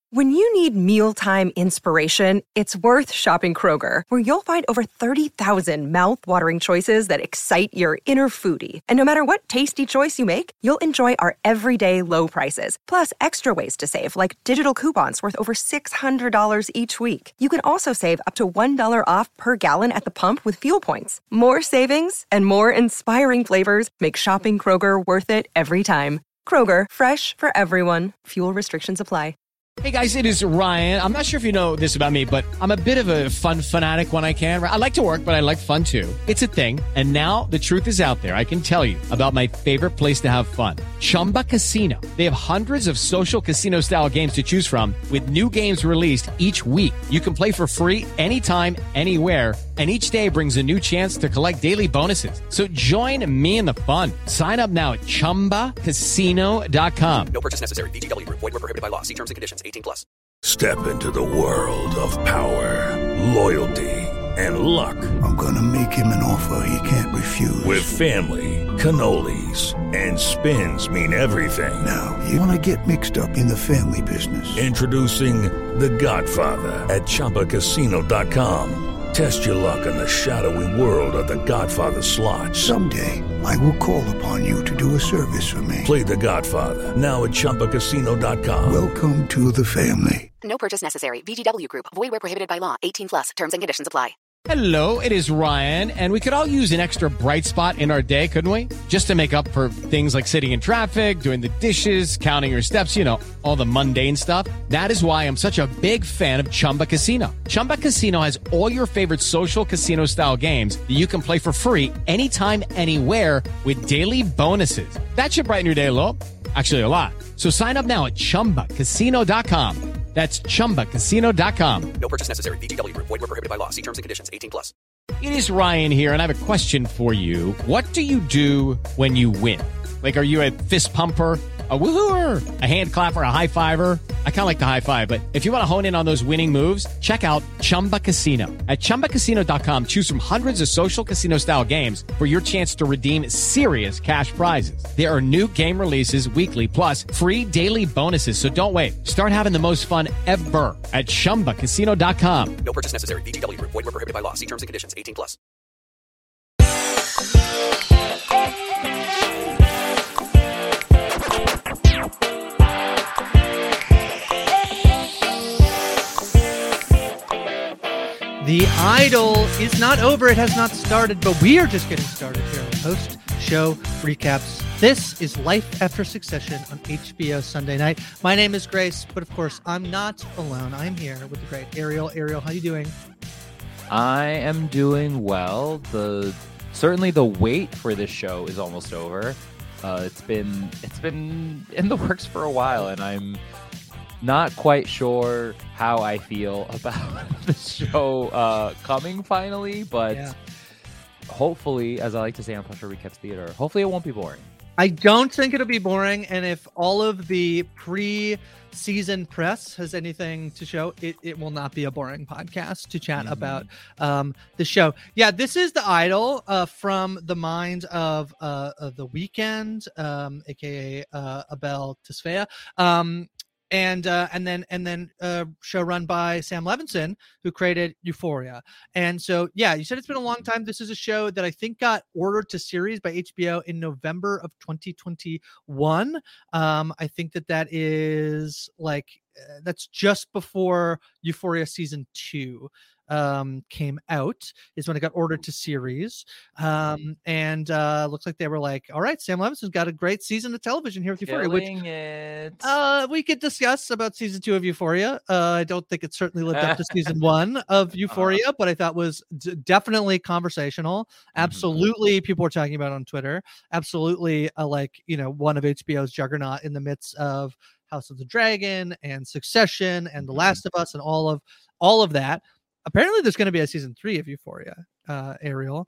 When you need mealtime inspiration, it's worth shopping Kroger, where you'll find over 30,000 mouth-watering choices that excite your inner foodie. And no matter what tasty choice you make, you'll enjoy our everyday low prices, plus extra ways to save, like digital coupons worth over $600 each week. You can also save up to $1 off per gallon at the pump with fuel points. More savings and more inspiring flavors make shopping Kroger worth it every time. Kroger, fresh for everyone. Fuel restrictions apply. Hey guys, it is Ryan. I'm not sure if you know this about me, but I'm a bit of a fun fanatic when I can. I like to work, but I like fun too. It's a thing. And now the truth is out there. I can tell you about my favorite place to have fun. Chumba Casino. They have hundreds of social casino style games to choose from with new games released each week. You can play for free anytime, anywhere. And each day brings a new chance to collect daily bonuses. So join me in the fun. Sign up now at ChumbaCasino.com. No purchase necessary. VGW Group. Void where prohibited by law. See terms and conditions. 18+. Step into the world of power, loyalty, and luck. I'm gonna make him an offer he can't refuse. With family, cannolis, and spins mean everything. Now, you wanna get mixed up in the family business. Introducing The Godfather at ChumbaCasino.com. Test your luck in the shadowy world of The Godfather slot. Someday, I will call upon you to do a service for me. Play The Godfather, now at ChumbaCasino.com. Welcome to the family. No purchase necessary. VGW Group. Void where prohibited by law. 18+. Terms and conditions apply. Hello, it is Ryan, and we could all use an extra bright spot in our day, couldn't we? Just to make up for things like sitting in traffic, doing the dishes, counting your steps, you know, all the mundane stuff. That is why I'm such a big fan of Chumba Casino. Chumba Casino has all your favorite social casino-style games that you can play for free anytime, anywhere with daily bonuses. That should brighten your day a little. Actually, a lot. So sign up now at ChumbaCasino.com. That's ChumbaCasino.com. No purchase necessary. VGW Group. Void where prohibited by law. See terms and conditions. 18+. It is Ryan here, and I have a question for you. What do you do when you win? Like, are you a fist pumper, a woohooer, a hand clapper, a high fiver? I kind of like the high five, but if you want to hone in on those winning moves, check out Chumba Casino. At ChumbaCasino.com, choose from hundreds of social casino-style games for your chance to redeem serious cash prizes. There are new game releases weekly, plus free daily bonuses, so don't wait. Start having the most fun ever at ChumbaCasino.com. No purchase necessary. VGW Group. Void where prohibited by law. See terms and conditions. 18+. The Idol is not over. It has not started, but we are just getting started here on post-show recaps. This is Life After Succession on HBO Sunday night. My name is Grace, but of course, I'm not alone. I'm here with the great Ariel. Ariel, how you doing? I am doing well. Certainly the wait for this show is almost over. It's been in the works for a while, and I'm not quite sure how I feel about the show coming finally, but hopefully, as I like to say on Push Recaps Theater, hopefully it won't be boring. I don't think it'll be boring, and if all of the pre-season press has anything to show, it will not be a boring podcast to chat about the show. Yeah, this is The Idol from the mind of The Weeknd, aka Abel Tesfaye. And then show run by Sam Levinson, who created Euphoria. And so, yeah, you said it's been a long time. This is a show that I think got ordered to series by HBO in November of 2021. I think that is like, that's just before Euphoria season 2 came out, is when it got ordered to series. And looks like they were like, all right, Sam Levinson's got a great season of television here with Euphoria, we could discuss about season 2 of Euphoria. I don't think it certainly lived up to season 1 of Euphoria, but I thought was definitely conversational. Absolutely, people were talking about it on Twitter. Absolutely, one of HBO's juggernaut in the midst of House of the Dragon and Succession and The Last of Us and all of that. Apparently there's going to be a season 3 of Euphoria, Ariel.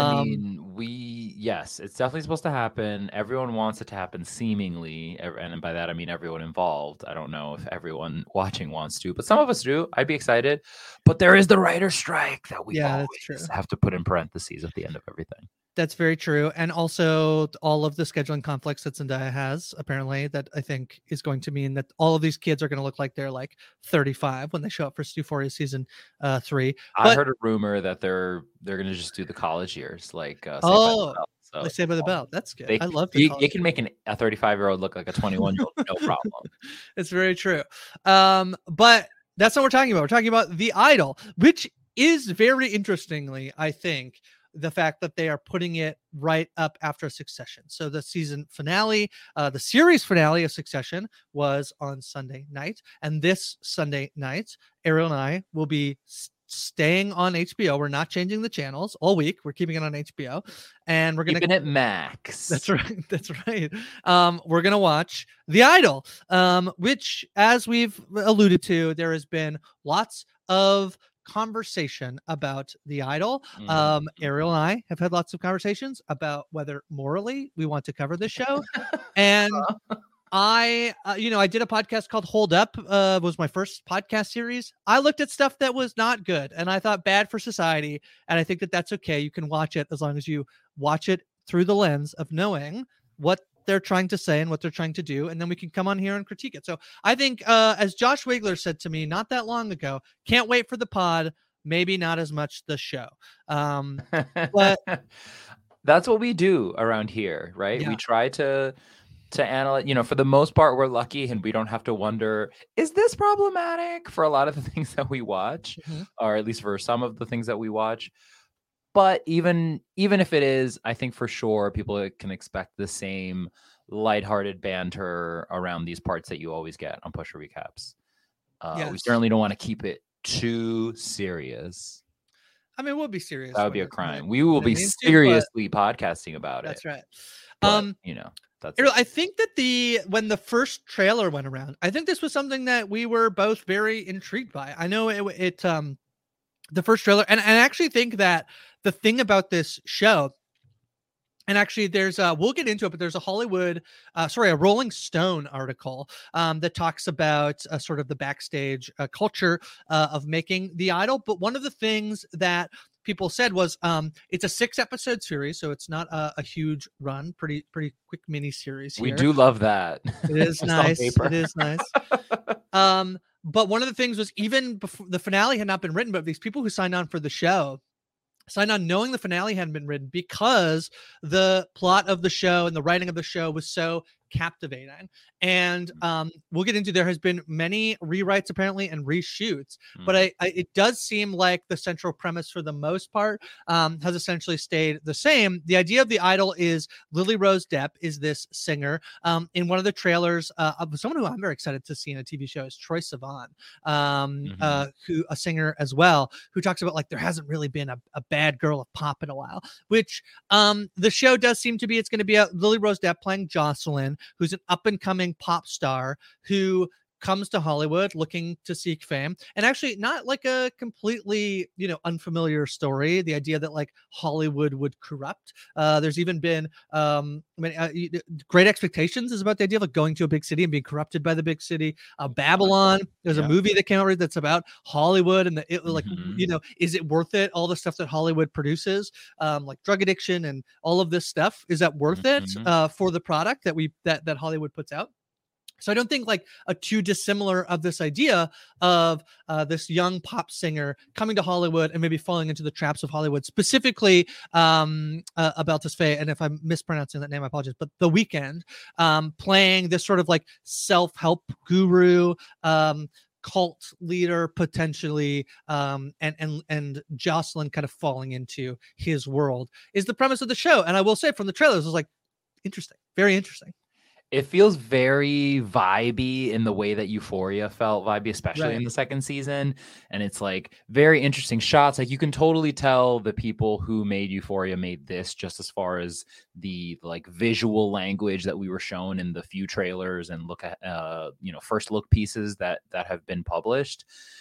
Yes, it's definitely supposed to happen. Everyone wants it to happen seemingly. And by that, I mean everyone involved. I don't know if everyone watching wants to, but some of us do. I'd be excited. But there is the writer's strike that we always have to put in parentheses at the end of everything. That's very true. And also all of the scheduling conflicts that Zendaya has, apparently, that I think is going to mean that all of these kids are going to look like they're like 35 when they show up for Euphoria season 3. I heard a rumor that they're going to just do the college years, like Saved by the Oh, Bell. So like Saved by the Bell. That's good. they, I love they, the they can make a 35-year-old look like a 21-year-old, no problem. It's very true. But that's not what we're talking about. We're talking about The Idol, which is very interestingly, I think, the fact that they are putting it right up after Succession. So the season finale, the series finale of Succession was on Sunday night. And this Sunday night, Ariel and I will be staying on HBO. We're not changing the channels all week. We're keeping it on HBO. And we're going to keep it Max. That's right. That's right. We're going to watch The Idol, which, as we've alluded to, there has been lots of conversation about The Idol. Ariel and I have had lots of conversations about whether morally we want to cover this show. And I did a podcast called Hold Up, was my first podcast series. I looked at stuff that was not good and I thought bad for society. And I think that that's okay. You can watch it as long as you watch it through the lens of knowing what they're trying to say and what they're trying to do. And then we can come on here and critique it. So I think, as Josh Wigler said to me not that long ago, can't wait for the pod, maybe not as much the show. But that's what we do around here, right? Yeah. We try to analyze, for the most part, we're lucky and we don't have to wonder, is this problematic for a lot of the things that we watch, or at least for some of the things that we watch. But even if it is, I think for sure people can expect the same lighthearted banter around these parts that you always get on Pusher Recaps. Yes. We certainly don't want to keep it too serious. I mean, we'll be serious. That would be a crime. We will be seriously podcasting about it. That's right. But, that's I think that when the first trailer went around, I think this was something that we were both very intrigued by. I know it the first trailer, and I actually think that the thing about this show, and actually there's we'll get into it, but there's a Rolling Stone article that talks about sort of the backstage culture of making The Idol. But one of the things that people said was it's a 6-episode series, so it's not a huge run, pretty quick mini series here. We do love that. It is nice. It is nice. But one of the things was, even before the finale had not been written, but these people who signed on for the show signed on knowing the finale hadn't been written because the plot of the show and the writing of the show was so captivating. And we'll get into, there has been many rewrites apparently and reshoots, but it does seem like the central premise for the most part has essentially stayed the same. The idea of The Idol is Lily Rose Depp is this singer. In one of the trailers, someone who I'm very excited to see in a TV show is Troye Sivan, who a singer as well, who talks about like there hasn't really been a bad girl of pop in a while, which the show does seem to be. It's going to be Lily Rose Depp playing Jocelyn, who's an up-and-coming pop star who comes to Hollywood looking to seek fame, and actually not like a completely, unfamiliar story. The idea that like Hollywood would corrupt. There's even been, Great Expectations is about the idea of like going to a big city and being corrupted by the big city. Babylon, there's a movie that came out that's about Hollywood and is it worth it? All the stuff that Hollywood produces, like drug addiction and all of this stuff, is that worth it for the product that Hollywood puts out? So I don't think like a too dissimilar of this idea of this young pop singer coming to Hollywood and maybe falling into the traps of Hollywood, specifically Abeltas Faye, and if I'm mispronouncing that name, I apologize, but The Weeknd, playing this sort of like self-help guru, cult leader potentially, and Jocelyn kind of falling into his world is the premise of the show. And I will say from the trailers, it was like interesting, very interesting. It feels very vibey in the way that Euphoria felt vibey, especially in the second season. And it's like very interesting shots. Like you can totally tell the people who made Euphoria made this, just as far as the like visual language that we were shown in the few trailers and look at, first look pieces that have been published.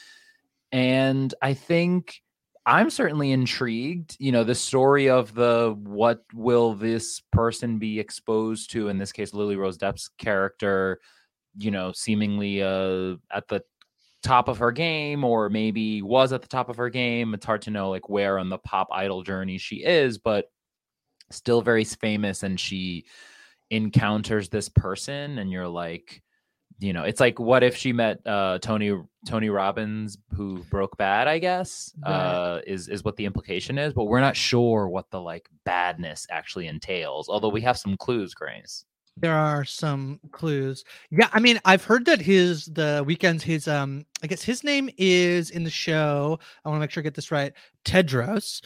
And I think I'm certainly intrigued, the story of what will this person be exposed to, in this case, Lily Rose Depp's character, seemingly at the top of her game, or maybe was at the top of her game. It's hard to know like where on the pop idol journey she is, but still very famous, and she encounters this person, and you're like, it's like, what if she met Tony Robbins, who broke bad, I guess, Right. is what the implication is, but we're not sure what the like badness actually entails, although we have some clues, Grace. There are some clues. Yeah, I mean, I've heard that the Weeknd's I guess his name is in the show. I want to make sure I get this right. Tedros,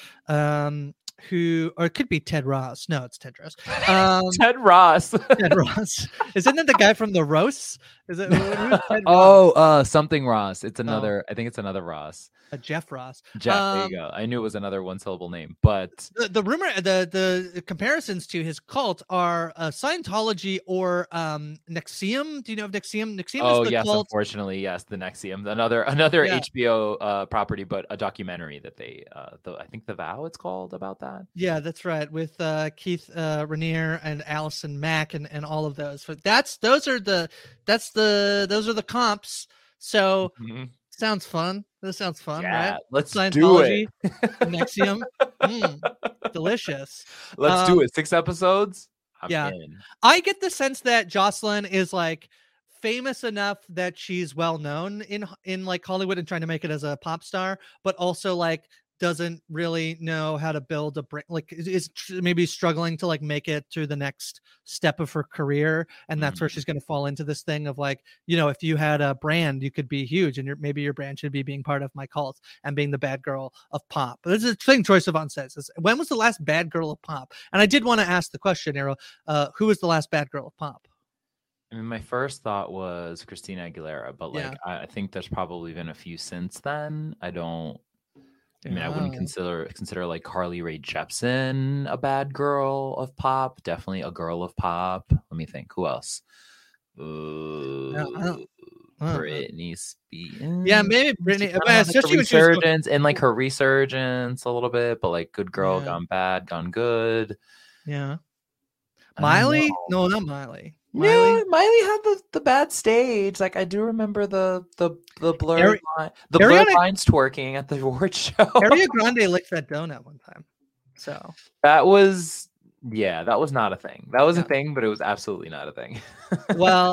or it could be Ted Ross. No, it's Tedros. Ted Ross. Ted Ross. Isn't it the guy from the Roasts? Is it? Who's Ted Ross? Something Ross. It's another. I think it's another Ross. Jeff Ross. Jeff. There you go. I knew it was another one syllable name, but the rumor, the comparisons to his cult are Scientology or NXIVM. Do you know of NXIVM? NXIVM is the yes, cult. Unfortunately, yes, the NXIVM, another HBO property, but a documentary that they, I think The Vow, it's called, about that. Yeah, that's right, with Keith Raniere and Allison Mack and all of those. But those are the comps. So. Mm-hmm. Sounds fun. This sounds fun, yeah, right? Let's do it. NXIVM. Delicious. Let's do it. 6 episodes. I'm in. I get the sense that Jocelyn is like famous enough that she's well known in like Hollywood and trying to make it as a pop star, but also like doesn't really know how to build a brand, like is maybe struggling to like make it to the next step of her career, and that's where she's going to fall into this thing of like, if you had a brand, you could be huge, and maybe your brand should be being part of my cult and being the bad girl of pop. But this is a thing Troye Sivan says, when was the last bad girl of pop? And I did want to ask the question, Ariel, who was the last bad girl of pop? I mean, my first thought was Christina Aguilera, but like, I think there's probably been a few since then. I wouldn't consider like Carly Rae Jepsen a bad girl of pop. Definitely a girl of pop. Let me think. Who else? Britney Spears. Yeah, maybe Britney. Especially resurgence and like her resurgence a little bit, but like good girl gone bad, gone good. Yeah. Miley? No, not Miley. Yeah, Miley had the bad stage. Like I do remember the blurred blurred lines twerking at the award show. Ariana Grande licked that donut one time. So that was not a thing. That was a thing, but it was absolutely not a thing. Well,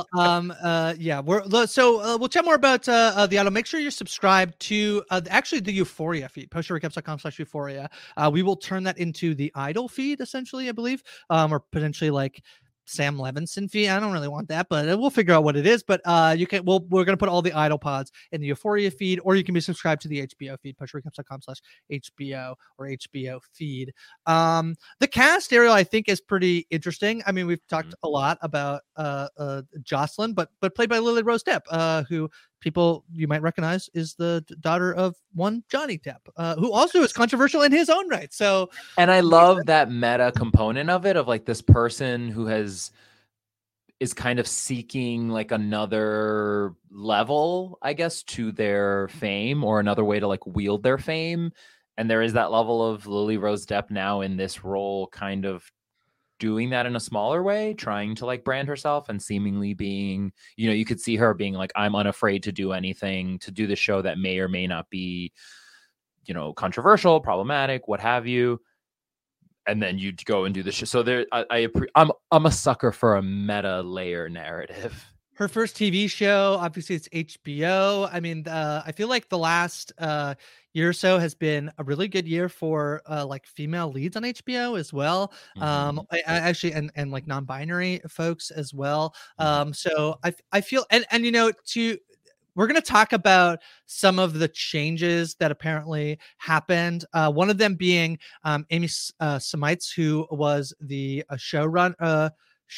we'll chat more about the Idol. Make sure you're subscribed to actually the Euphoria feed, postshowrecaps.com/Euphoria. We will turn that into the Idol feed, essentially, I believe, or potentially like Sam Levinson feed. I don't really want that, but we'll figure out what it is. But we're going to put all the Idol pods in the Euphoria feed, or you can be subscribed to the HBO feed, postrecaps.com/HBO or HBO feed. The cast, Ariel, I think is pretty interesting. I mean, we've talked a lot about Jocelyn, but played by Lily Rose Depp, who people you might recognize is the daughter of one Johnny Depp, who also is controversial in his own right. So, and I love that meta component of it, of like this person who is kind of seeking like another level, I guess, to their fame, or another way to like wield their fame. And there is that level of Lily Rose Depp now in this role, kind of doing that in a smaller way, trying to like brand herself and seemingly being, you could see her being like, I'm unafraid to do anything, to do the show that may or may not be, controversial, problematic, what have you. And then you'd go and do the show. So I'm a sucker for a meta layer narrative. Her first TV show, obviously, it's HBO. I mean, I feel like the last year or so has been a really good year for like female leads on HBO as well. I actually, and like non-binary folks as well. So I feel, and we're going to talk about some of the changes that apparently happened. One of them being Amy Semites, who was the showrunner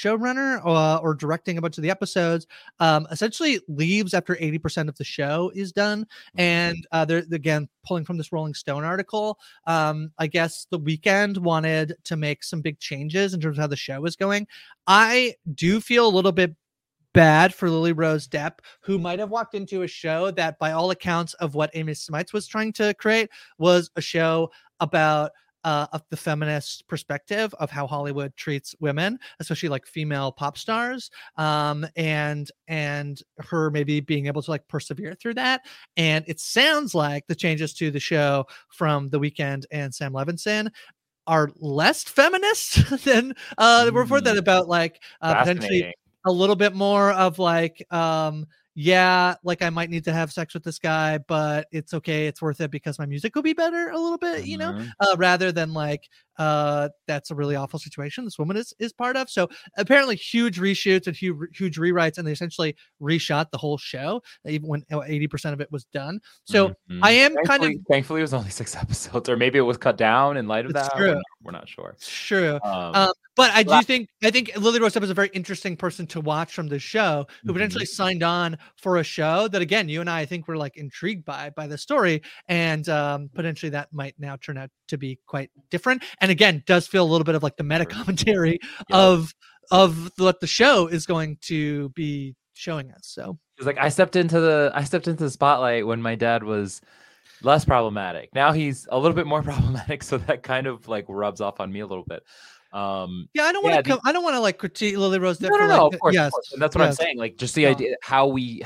or directing a bunch of the episodes, essentially leaves after 80% of the show is done. And they're again pulling from this Rolling Stone article. I guess The Weeknd wanted to make some big changes in terms of how the show is going. I do feel a little bit bad for Lily Rose Depp, who might have walked into a show that, by all accounts of what Amy Semites was trying to create, was a show about of the feminist perspective of how Hollywood treats women, especially like female pop stars, and her maybe being able to like persevere through that. And it sounds like the changes to the show from The Weeknd and Sam Levinson are less feminist than the report that about like potentially a little bit more of like yeah, like I might need to have sex with this guy, but it's okay, it's worth it because my music will be better a little bit, you know, rather than like that's a really awful situation this woman is part of. So apparently huge reshoots and huge rewrites, and they essentially reshot the whole show even when 80% of it was done. So I am thankfully it was only 6 episodes, or maybe it was cut down in light of that. We're not sure. It's true. But I think Lily Rose Depp is a very interesting person to watch from the show, who potentially signed on for a show that, again, you and I think were like intrigued by the story, and potentially that might now turn out to be quite different. And again, does feel a little bit of like the meta commentary of what the show is going to be showing us. So it's like I stepped into the spotlight when my dad was less problematic. Now he's a little bit more problematic, so that kind of like rubs off on me a little bit. I don't want to like critique Lily Rose Depp. No, of course. And that's what I'm saying. Like just the idea how we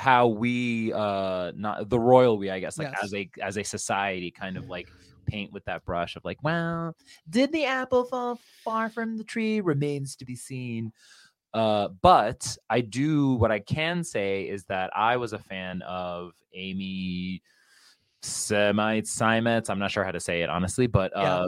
not the royal we, I guess, like as a society kind of like paint with that brush of like, well, did the apple fall far from the tree? Remains to be seen. But what I can say is that I was a fan of Amy Seimetz. I'm not sure how to say it honestly, but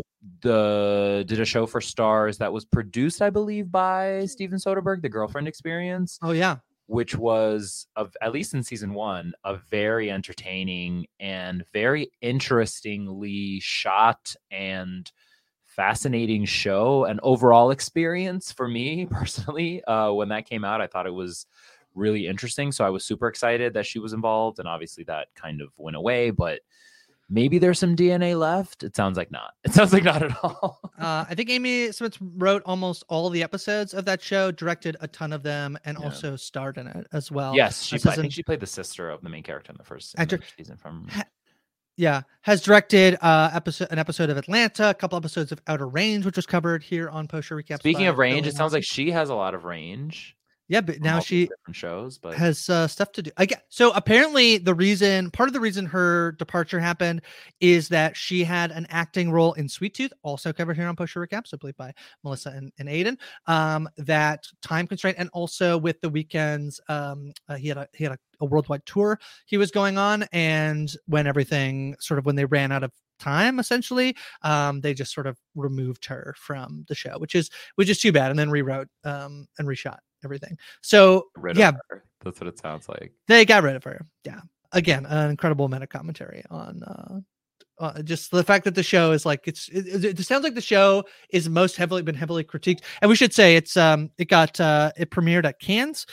did a show for Starz that was produced, I believe, by Steven Soderbergh, The Girlfriend Experience. Oh yeah, which was at least in season 1, a very entertaining and very interestingly shot and fascinating show, an overall experience for me personally. When that came out, I thought it was really interesting. So I was super excited that she was involved, and obviously that kind of went away, but maybe there's some DNA left. It sounds like not. It sounds like not at all. I think Amy Seimetz wrote almost all the episodes of that show, directed a ton of them, and also starred in it as well. Yes, I think she played the sister of the main character in the first season from... has directed an episode of Atlanta, a couple episodes of Outer Range, which was covered here on Post Show Recaps. Speaking of range, it sounds like she has a lot of range. Yeah, but now she different shows, but has stuff to do. So apparently part of the reason her departure happened is that she had an acting role in Sweet Tooth, also covered here on Post Show Recaps, so played by Melissa and Aiden. That time constraint, and also with the weekends, he had a worldwide tour he was going on, and when they ran out of time, essentially, they just sort of removed her from the show, which is too bad, and then rewrote and reshot everything. So that's what it sounds like. They got rid of her. Yeah. Again, an incredible meta commentary on just the fact that the show is like it sounds like the show is been heavily critiqued. And we should say it premiered at Cannes,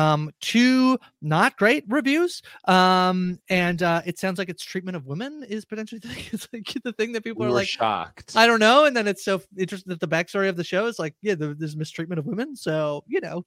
2 not great reviews, and it sounds like its treatment of women is potentially the thing that people are like shocked. I don't know. And then it's so interesting that the backstory of the show is like there's mistreatment of women, so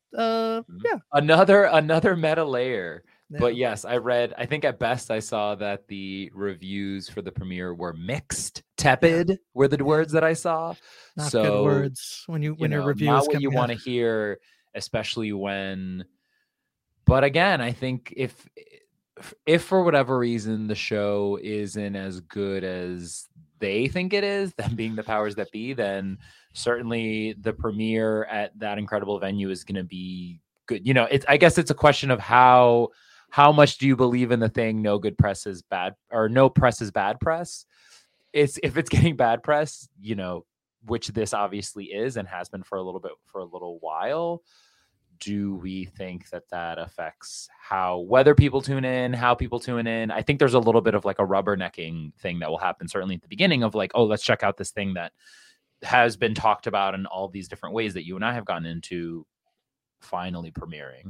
another meta layer. Yeah. But yes, I think at best I saw that the reviews for the premiere were mixed, tepid were the words that I saw. Not good words when your reviews not what you want to hear, especially when. But again, I think if for whatever reason the show isn't as good as they think it is, them being the powers that be, then certainly the premiere at that incredible venue is going to be good. I guess it's a question of how much do you believe in the thing? No good press is bad, or no press is bad press. If it's getting bad press, which this obviously is and has been for a little while. Do we think that affects whether people tune in, how people tune in? I think there's a little bit of like a rubbernecking thing that will happen certainly at the beginning of like, oh, let's check out this thing that has been talked about in all these different ways that you and I have gotten into finally premiering.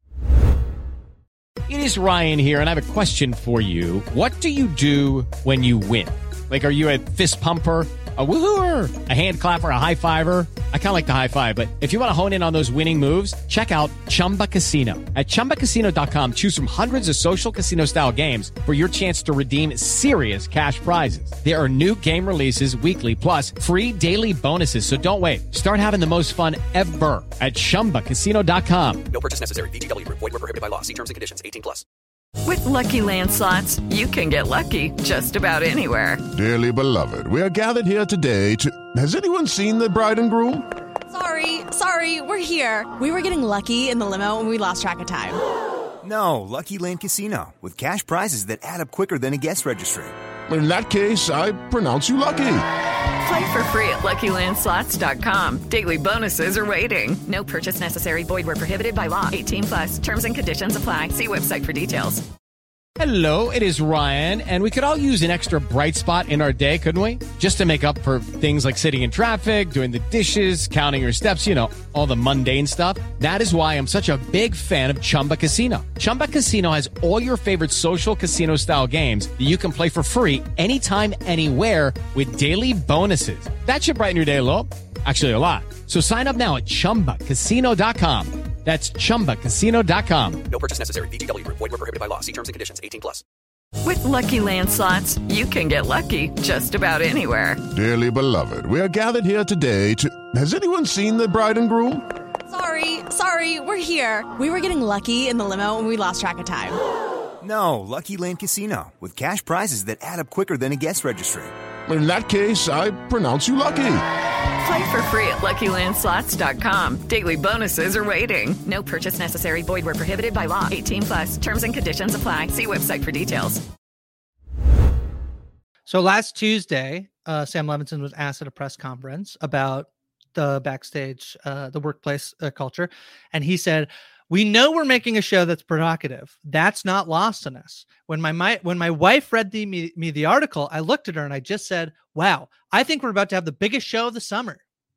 It is Ryan here, and I have a question for you. What do you do when you win? Like, are you a fist pumper, a woohooer, a hand clapper, a high fiver? I kind of like the high five, but if you want to hone in on those winning moves, check out Chumba Casino. At ChumbaCasino.com, choose from hundreds of social casino-style games for your chance to redeem serious cash prizes. There are new game releases weekly, plus free daily bonuses, so don't wait. Start having the most fun ever at ChumbaCasino.com. No purchase necessary. VGW Group. Void where prohibited by law. See terms and conditions. 18+. With Lucky Land Slots, you can get lucky just about anywhere. Dearly beloved, we are gathered here today to... Has anyone seen the bride and groom? Sorry, we're here. We were getting lucky in the limo and we lost track of time. No, Lucky Land Casino, with cash prizes that add up quicker than a guest registry. In that case, I pronounce you lucky. Play for free at LuckyLandSlots.com. Daily bonuses are waiting. No purchase necessary. Void where prohibited by law. 18+. Terms and conditions apply. See website for details. Hello, it is Ryan, and we could all use an extra bright spot in our day, couldn't we? Just to make up for things like sitting in traffic, doing the dishes, counting your steps, all the mundane stuff. That is why I'm such a big fan of Chumba Casino. Chumba Casino has all your favorite social casino-style games that you can play for free anytime, anywhere with daily bonuses. That should brighten your day a little. Actually, a lot. So sign up now at ChumbaCasino.com. That's ChumbaCasino.com. No purchase necessary. VGW Group. Void where prohibited by law. See terms and conditions. 18+. With Lucky Land Slots, you can get lucky just about anywhere. Dearly beloved, we are gathered here today to... Has anyone seen the bride and groom? Sorry, we're here. We were getting lucky in the limo and we lost track of time. No, Lucky Land Casino, with cash prizes that add up quicker than a guest registry. In that case, I pronounce you lucky. Play for free at LuckyLandSlots.com. Daily bonuses are waiting. No purchase necessary. Void where prohibited by law. 18+. Terms and conditions apply. See website for details. So last Tuesday, Sam Levinson was asked at a press conference about the backstage, the workplace culture. And he said, "We know we're making a show that's provocative. That's not lost on us. When my wife read me the article, I looked at her and I just said, wow, I think we're about to have the biggest show of the summer."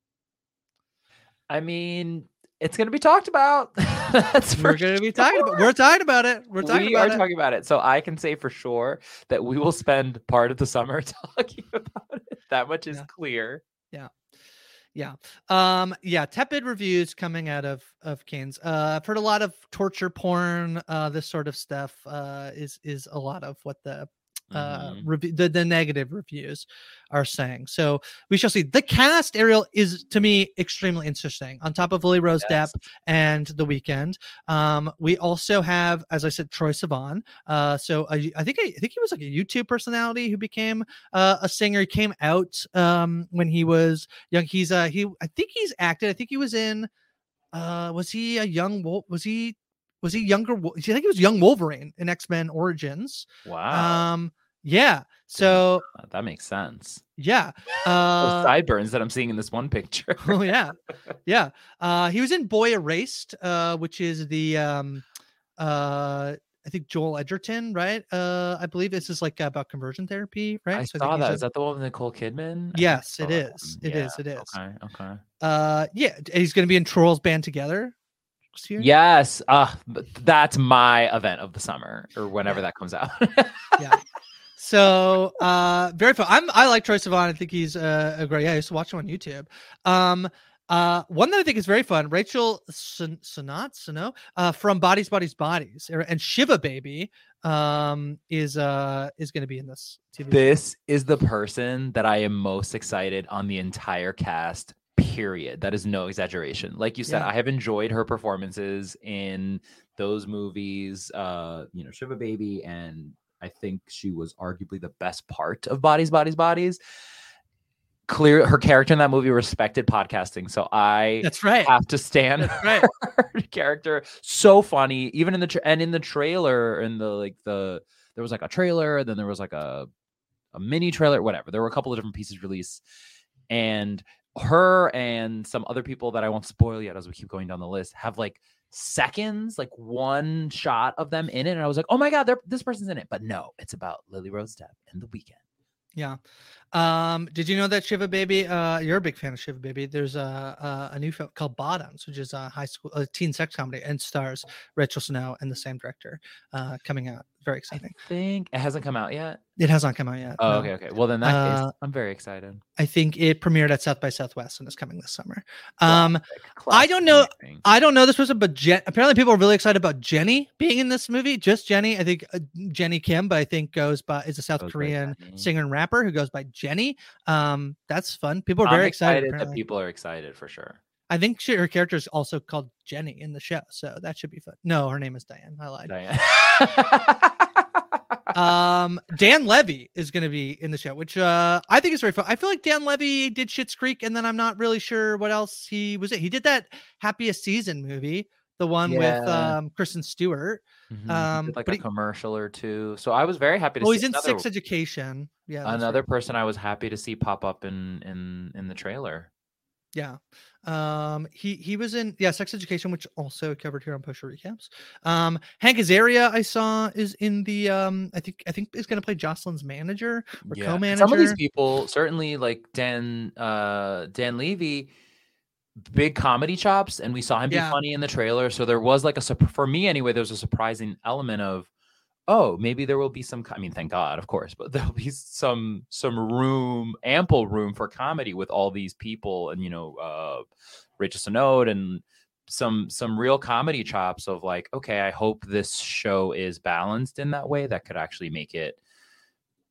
I mean, it's going to be talked about. We're going to be talking about. We're talking about it. We are talking about it. So I can say for sure that we will spend part of the summer talking about it. That much is clear. Yeah. Tepid reviews coming out of Cannes. I've heard a lot of torture porn. This sort of stuff is a lot of what the the negative reviews are saying. So we shall see. The cast, Ariel, is to me extremely interesting. On top of Lily Rose Depp and The Weeknd, we also have, as I said, Troye Sivan. I think he was like a YouTube personality who became a singer. He came out when he was young. I think he's acted. I think he was in. Was he a young wolf? Was he younger? I think he was young Wolverine in X-Men Origins. Wow. Yeah. So that makes sense. Yeah. Those sideburns that I'm seeing in this one picture. Oh yeah. Yeah. He was in Boy Erased, which is the I think Joel Edgerton, right? I believe this is like about conversion therapy, right? I saw that. Is that the one with Nicole Kidman? Yes, it is. It is. Okay. Yeah. He's going to be in Trolls Band Together. Yes. That's my event of the summer or whenever that comes out. Yeah. So very fun. I like Troye Sivan. I think he's a great guy. I used to watch him on YouTube. One that I think is very fun, Rachel Sennott from Bodies, and Shiva Baby is going to be in this TV. This is the person that I am most excited on the entire cast. Period. That is no exaggeration. Like you said, I have enjoyed her performances in those movies. Shiva Baby, and I think she was arguably the best part of Bodies. Clear her character in that movie respected podcasting, so that's right. have to stand her character. So funny, even in the trailer, there was like a trailer, then there was like a mini trailer, whatever. There were a couple of different pieces released, and her and some other people that I won't spoil yet as we keep going down the list have like seconds, like one shot of them in it, and I was like, oh my god, this person's in it. But no, it's about Lily Rose Depp and The Weeknd. Yeah. Did you know that Shiva Baby, you're a big fan of Shiva Baby? There's a new film called Bottoms, which is a teen sex comedy, and stars Rachel Sennott and the same director, coming out. Very exciting. I think it hasn't come out yet. It has not come out yet. Oh, no. Okay. Well, then that case, I'm very excited. I think it premiered at South by Southwest and is coming this summer. I don't know this person, but apparently people are really excited about Jenny being in this movie. Just Jenny. I think Jenny Kim, but I think is a South Korean singer and rapper who goes by Jenny. That's fun. People are very excited that people are excited for sure. I think her character is also called Jenny in the show, so that should be fun. No, her name is Diane. I lied. Dan Levy is going to be in the show, which I think is very fun. I feel like Dan Levy did Schitt's Creek, and then I'm not really sure what else he was in. He did that Happiest Season movie, the one with Kristen Stewart. He did like a commercial or two. So I was very happy to see. Oh, he's in Sex Education. Yeah, another person I was happy to see pop up in the trailer. Yeah. He was in Sex Education, which also covered here on Poster Recaps. Hank Azaria I saw is in the I think is going to play Jocelyn's manager or co-manager. Some of these people, certainly like Dan Levy, big comedy chops, and we saw him be funny in the trailer. So there was like for me anyway, there's a surprising element of, oh, maybe there will be some, I mean, thank God, of course, but there'll be some room, ample room for comedy with all these people, and Rachel Sennott, and some real comedy chops of like, okay, I hope this show is balanced in that way that could actually make it enjoyable, ?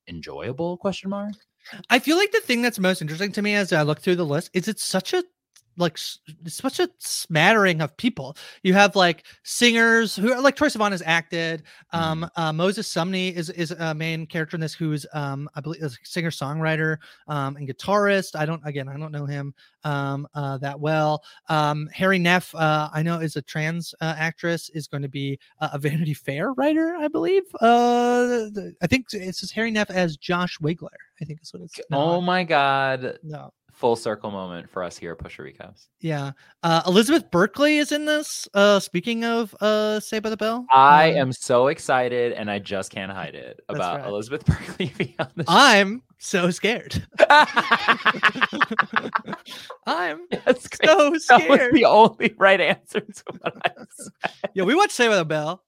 I feel like the thing that's most interesting to me as I look through the list is it's such a smattering of people. You have like singers who are like Troye Sivan has acted. Moses Sumney is a main character in this, who's I believe is a singer songwriter and guitarist. I don't know him that well. Harry Neff, I know, is a trans actress, is going to be a Vanity Fair writer, I believe. I think it says Harry Neff as Josh Wigler, I think is what it's. Oh my God. No. Full circle moment for us here at Pusher Recaps. Yeah. Elizabeth Berkley is in this. Speaking of Saved by the Bell. I am so excited, and I just can't hide it about Elizabeth Berkley being on the show. I'm so scared. I'm so scared. That was the only right answer to what I said. Yeah, we watched Saved by the Bell.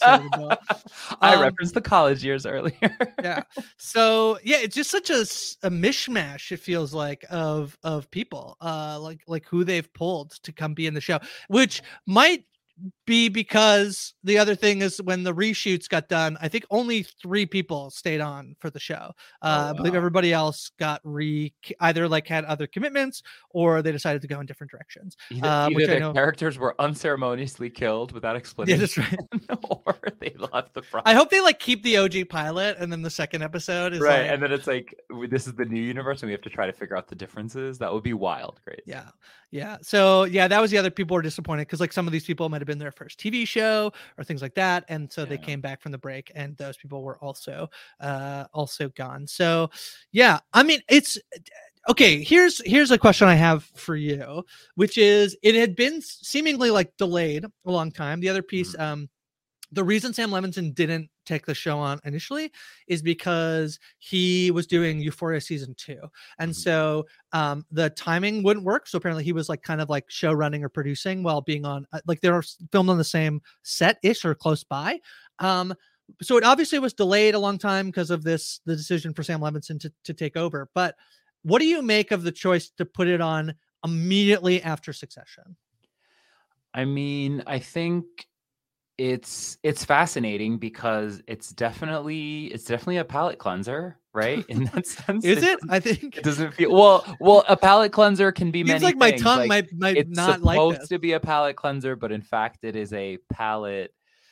I referenced the college years earlier. Yeah. So yeah, it's just such a mishmash, it feels like, of people like who they've pulled to come be in the show, which might be because the other thing is when the reshoots got done, I think only 3 people stayed on for the show. I believe everybody else got either like had other commitments, or they decided to go in different directions. Either the characters were unceremoniously killed without explanation, that's right. or they left the front. I hope they like keep the OG pilot, and then the second episode is right, and then it's like, this is the new universe, and we have to try to figure out the differences. That would be wild. Great. Yeah. So yeah, that was the other people were disappointed, because like some of these people might have been their first TV show or things like that, and so they came back from the break, and those people were also gone. So yeah, I mean, it's okay. Here's a question I have for you, which is, it had been seemingly like delayed a long time. The other piece, the reason Sam Levinson didn't take the show on initially is because he was doing Euphoria season 2. And so the timing wouldn't work. So apparently he was like kind of like show running or producing while being on, like they were filmed on the same set ish or close by. So it obviously was delayed a long time because of the decision for Sam Levinson to take over. But what do you make of the choice to put it on immediately after Succession? I mean, I think it's fascinaning because it's definitely a palate cleanser, right? In that sense, is it? I think it doesn't feel well. A palate cleanser can be many like things. My tongue might not like this. It's supposed to be a palate cleanser, but in fact, it is a palate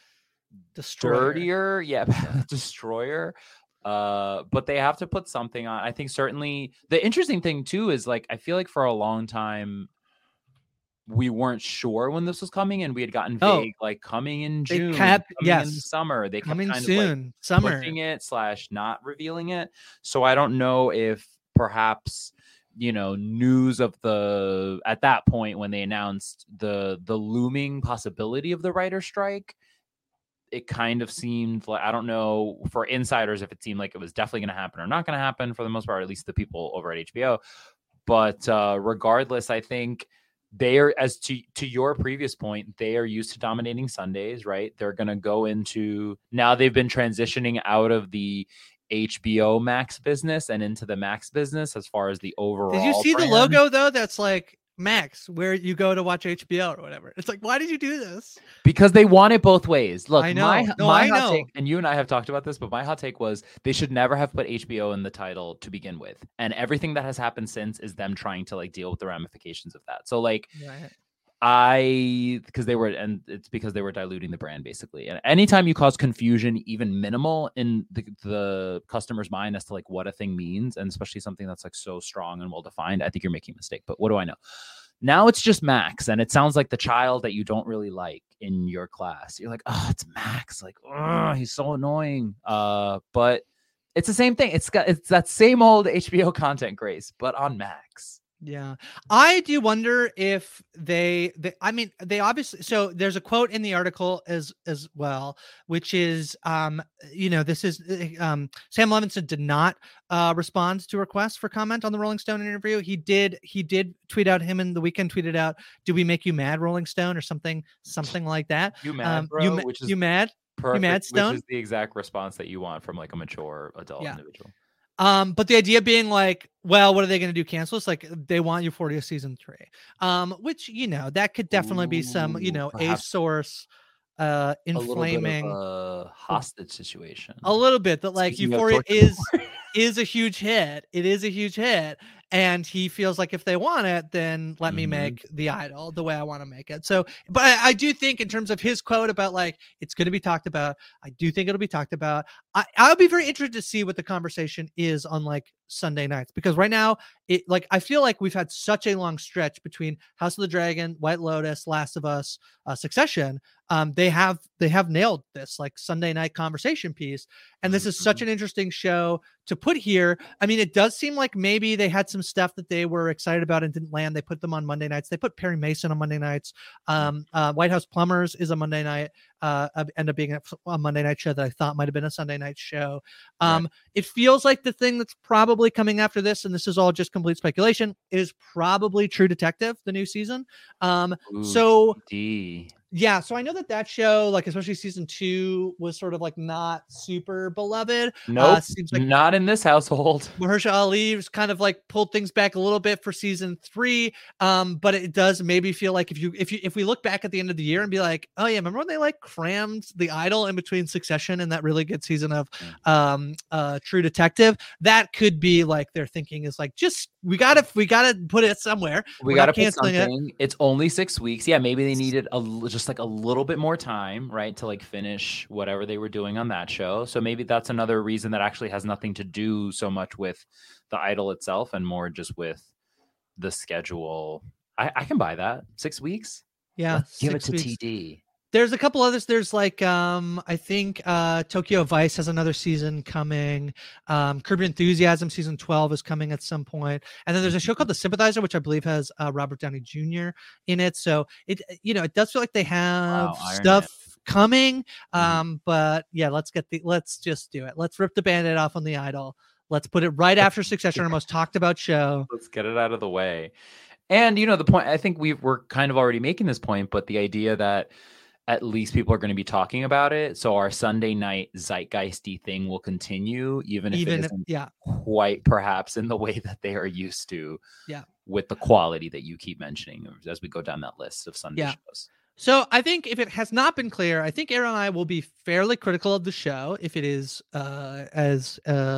destroyer. Destroyer. But they have to put something on. I think certainly the interesting thing too is, like, I feel like for a long time we weren't sure when this was coming, and we had gotten vague, like coming in June, in the summer. They kept coming kind soon, of like summer, pushing it / not revealing it. So I don't know if perhaps, news of at that point when they announced the looming possibility of the writer's strike, it kind of seemed like, I don't know for insiders if it seemed like it was definitely going to happen or not going to happen, for the most part, at least the people over at HBO. But regardless, I think they are, as to your previous point, they are used to dominating Sundays, right? They're going to go into, now they've been transitioning out of the HBO Max business and into the Max business as far as the overall. Did you see brand. the logo though? That's like Max, where you go to watch HBO or whatever. It's like, why did you do this? Because they want it both ways. Look, I know. my hot take, and you and I have talked about this, but my hot take was they should never have put HBO in the title to begin with. And everything that has happened since is them trying to like deal with the ramifications of that. So like because they were diluting the brand basically. And anytime you cause confusion, even minimal, in the customer's mind as to like what a thing means, and especially something that's like so strong and well defined, I think you're making a mistake. But what do I know? Now it's just Max, and it sounds like the child that you don't really like in your class. You're like, oh, it's Max. Like, oh, he's so annoying. But it's the same thing. It's that same old HBO content, Grace, but on Max. Yeah, I do wonder if they obviously, so there's a quote in the article as well, which is, this is, Sam Levinson did not respond to requests for comment on the Rolling Stone interview. He did tweet out, him and The Weeknd tweeted out, "Do we make you mad, Rolling Stone?" or something like that. You mad, bro? You mad? Perfect, you mad, Stone? Which is the exact response that you want from like a mature adult individual. But the idea being like, well, what are they going to do? Cancel? It's like they want you for your season 3. Which, that could definitely be some, a source inflaming a hostage situation. A little bit that like Euphoria is a huge hit. It is a huge hit. And he feels like if they want it, then let me make The Idol the way I want to make it. So, but I do think in terms of his quote about like, it's going to be talked about, I do think it'll be talked about. I'll be very interested to see what the conversation is on like Sunday nights, because right now I feel like we've had such a long stretch between House of the Dragon, White Lotus, Last of Us, Succession. They have nailed this like Sunday night conversation piece. And this is such an interesting show to put here. I mean, it does seem like maybe they had some stuff that they were excited about and didn't land. They put them on Monday nights. They put Perry Mason on Monday nights. White House Plumbers is a Monday night, end up being a Monday night show that I thought might've been a Sunday night show. It feels like the thing that's probably coming after this, and this is all just complete speculation, is probably True Detective, the new season. Yeah, so I know that show, like especially season 2, was sort of like not super beloved. Nope, seems like not in this household. Mahershala Ali was kind of like pulled things back a little bit for season 3, but it does maybe feel like if we look back at the end of the year and be like, oh yeah, remember when they like crammed The Idol in between Succession and that really good season of True Detective? That could be like their thinking is like, just we gotta put it somewhere. We gotta put something. It's only 6 weeks. Yeah, maybe they needed just like a little bit more time, right, to like finish whatever they were doing on that show. So maybe that's another reason that actually has nothing to do so much with The Idol itself and more just with the schedule. I can buy that. 6 weeks. Yeah, let's give it to weeks. TD. There's a couple others. There's like I think Tokyo Vice has another season coming. Curb Your Enthusiasm season 12 is coming at some point. And then there's a show called The Sympathizer, which I believe has Robert Downey Jr. in it. So it does feel like they have stuff coming. But yeah, let's just do it. Let's rip the Band-Aid off on The Idol. Let's put it right after Succession, our most talked about show. Let's get it out of the way. And the point, I think we're kind of already making this point, but the idea that at least people are going to be talking about it. So our Sunday night zeitgeisty thing will continue, even if it isn't quite perhaps in the way that they are used to with the quality that you keep mentioning as we go down that list of Sunday shows. So I think if it has not been clear, I think Aaron and I will be fairly critical of the show if it is as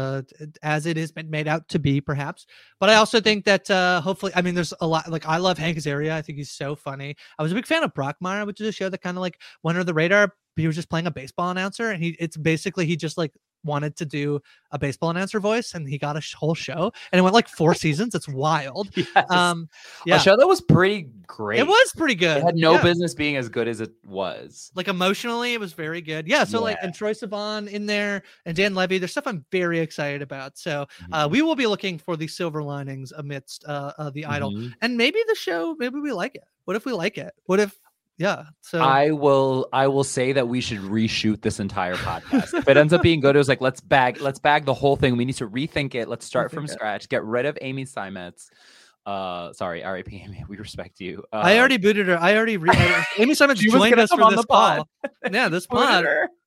it has been made out to be, perhaps. But I also think that hopefully, I mean, there's a lot. Like I love Hank Azaria. I think he's so funny. I was a big fan of Brockmire, which is a show that kind of like went under the radar. He was just playing a baseball announcer, and he just like wanted to do a baseball announcer voice, and he got a whole show, and it went like 4 seasons. It's wild. Yes. A show that was pretty great. It was pretty good. It had no business being as good as it was. Like emotionally, it was very good. Yeah. So like, and Troye Sivan in there, and Dan Levy. There's stuff I'm very excited about. So we will be looking for the silver linings amidst The Idol, and maybe the show. Maybe we like it. What if we like it? What if? Yeah. So I will say that we should reshoot this entire podcast. If it ends up being good, it was like, let's bag the whole thing. We need to rethink it. Let's start from scratch. Get rid of Amy Steinmetz. Sorry, RIP Amy. We respect you. I already booted her. Amy Steinmetz joined us for this call. Yeah, this pod.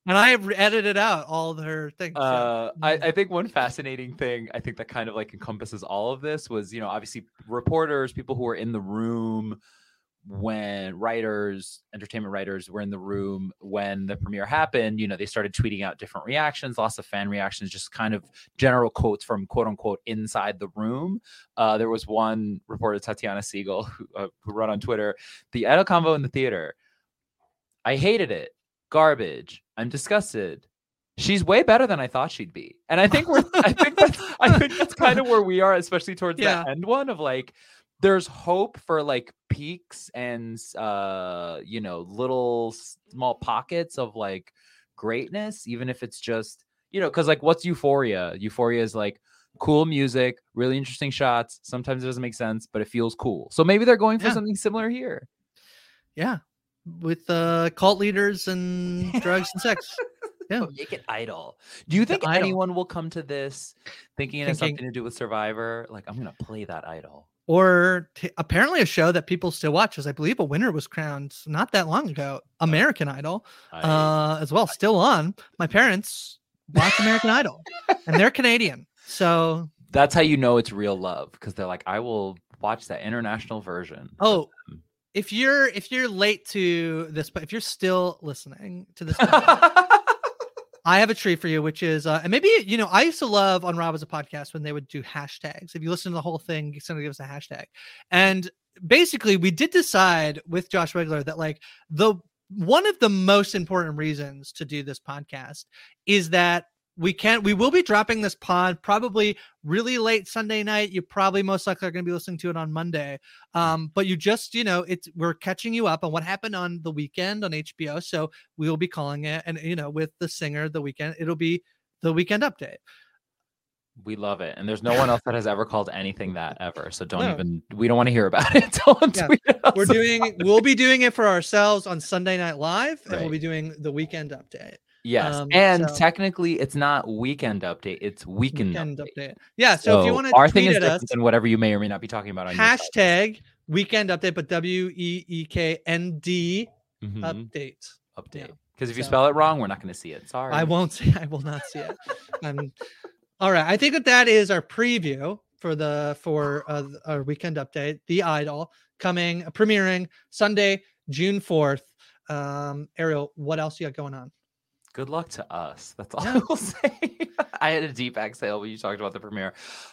And I have edited out all of her things. I think one fascinating thing I think that kind of like encompasses all of this was, you know, obviously reporters, people who were in the room when entertainment writers were in the room when the premiere happened. You know, they started tweeting out different reactions, lots of fan reactions, just kind of general quotes from quote unquote inside the room. There was one reporter, Tatiana Siegel, who wrote on Twitter, "The Idol convo in the theater. I hated it. Garbage. I'm disgusted. She's way better than I thought she'd be." And I think I think that's kind of where we are, especially towards that end one of like, there's hope for like peaks and you know, little small pockets of like greatness, even if it's just, you know, because like what's Euphoria? Euphoria is like cool music, really interesting shots. Sometimes it doesn't make sense, but it feels cool. So maybe they're going for something similar here. Yeah. With cult leaders and drugs and sex. Yeah. Make it Idol. Do you think anyone will come to this thinking it has something to do with Survivor? Like, I'm going to play that Idol. Or apparently a show that people still watch, as I believe a winner was crowned not that long ago, American Idol, as well, still on. My parents watch American Idol, and they're Canadian. So that's how you know it's real love, because they're like, I will watch that international version. Oh, if you're late to this, but if you're still listening to this, I have a treat for you, which is, and maybe, you know, I used to love on Rob as a podcast when they would do hashtags. If you listen to the whole thing, somebody give us a hashtag. And basically we did decide with Josh Wigler that like one of the most important reasons to do this podcast is that we will be dropping this pod probably really late Sunday night. You probably most likely are going to be listening to it on Monday. But you just, you know, we're catching you up on what happened on The Weekend on HBO. So we will be calling it, and, you know, with the singer, The Weekend, it'll be The Weekend Update. We love it. And there's no one else that has ever called anything that ever. So we don't want to hear about it. We'll be doing it for ourselves on Sunday Night Live, and we'll be doing The Weekend Update. Yes, and technically it's not Weekend Update, it's Weekend Update. Yeah, so if you want to our thing is different than whatever you may or may not be talking about on hashtag Weekend Update, but WEEKND update. Because if you spell it wrong, we're not going to see it. Sorry. I will not see it. All right, I think that is our preview for our Weekend Update, The Idol, premiering Sunday, June 4th. Ariel, what else you got going on? Good luck to us. That's all I will say. I had a deep exhale when you talked about the premiere.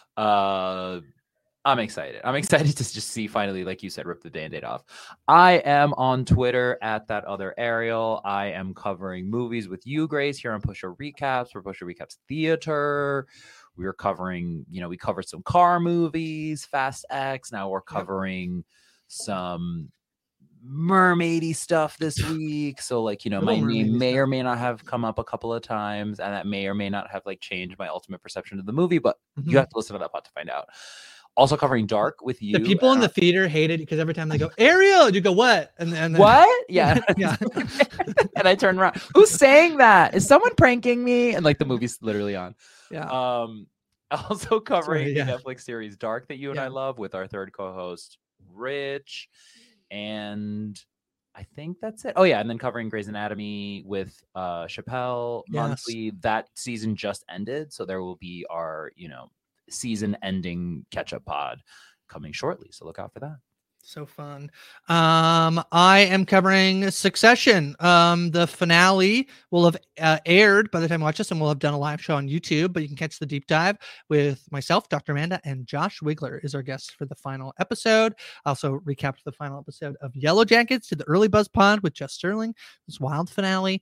I'm excited. I'm excited to just see finally, like you said, rip the Band-Aid off. I am on Twitter at that other Ariel. I am covering movies with you, Grace, here on Pusher Recaps for Pusher Recaps Theater. We were covering, you know, we covered some car movies, Fast X. Now we're covering some mermaidy stuff this week, so like, you know, my name may or may not have come up a couple of times, and that may or may not have like changed my ultimate perception of the movie, but you have to listen to that pod to find out. Also covering Dark with you. The people in the theater hate it because every time they go, Ariel, you go, what? And then what? Yeah. And I turn around, who's saying that? Is someone pranking me? And like the movie's literally on. Also covering the Netflix series Dark that you and I love with our third co-host Rich. And I think that's it. Oh yeah, and then covering Grey's Anatomy with Chappelle monthly. That season just ended, so there will be our, you know, season ending catch-up pod coming shortly, so look out for that. So fun. I am covering Succession. The finale will have aired by the time you watch this, and we'll have done a live show on YouTube, but you can catch the deep dive with myself, Dr. Amanda, and Josh Wigler is our guest for the final episode. I also recapped the final episode of Yellow Jackets to the Early Buzz Pod with Jess Sterling, this wild finale.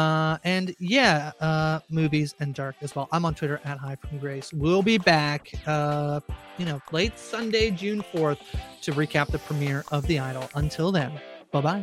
Movies and Dark as well. I'm on Twitter at Hi From Grace. We'll be back, late Sunday, June 4th to recap the premiere of The Idol. Until then, bye-bye.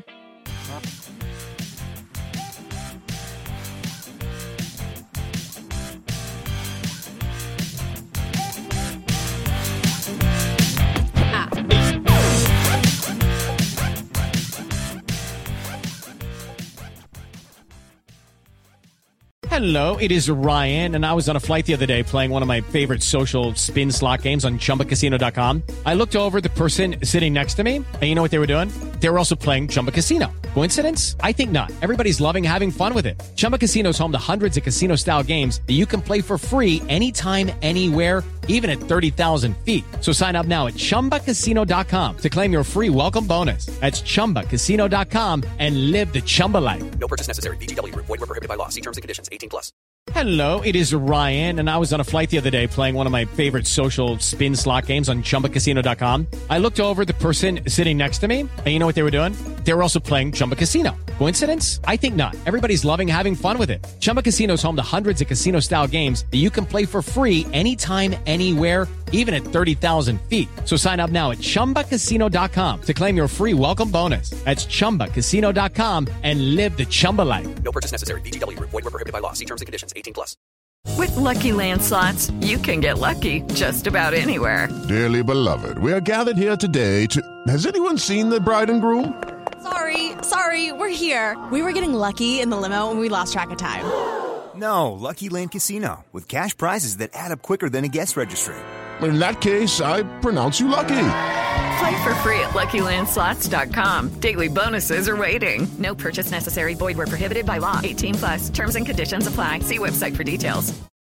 Hello, it is Ryan, and I was on a flight the other day playing one of my favorite social spin slot games on ChumbaCasino.com. I looked over at the person sitting next to me, and you know what they were doing? They were also playing Chumba Casino. Coincidence? I think not. Everybody's loving having fun with it. Chumba Casino is home to hundreds of casino-style games that you can play for free anytime, anywhere, even at 30,000 feet. So sign up now at ChumbaCasino.com to claim your free welcome bonus. That's ChumbaCasino.com and live the Chumba life. No purchase necessary. VGW. Void where prohibited by law. See terms and conditions. 18+. Hello, it is Ryan, and I was on a flight the other day playing one of my favorite social spin slot games on ChumbaCasino.com. I looked over at the person sitting next to me, and you know what they were doing? They were also playing Chumba Casino. Coincidence? I think not. Everybody's loving having fun with it. Chumba Casino is home to hundreds of casino-style games that you can play for free anytime, anywhere, even at 30,000 feet. So sign up now at ChumbaCasino.com to claim your free welcome bonus. That's ChumbaCasino.com and live the Chumba life. No purchase necessary. VGW. Void where prohibited by law. See terms and conditions. 18+. With Lucky Land Slots, you can get lucky just about anywhere. Dearly beloved, we are gathered here today to... Has anyone seen the bride and groom? Sorry, we're here. We were getting lucky in the limo and we lost track of time. No, Lucky Land Casino, with cash prizes that add up quicker than a guest registry. In that case, I pronounce you lucky. Play for free at LuckyLandSlots.com. Daily bonuses are waiting. No purchase necessary. Void where prohibited by law. 18+. Terms and conditions apply. See website for details.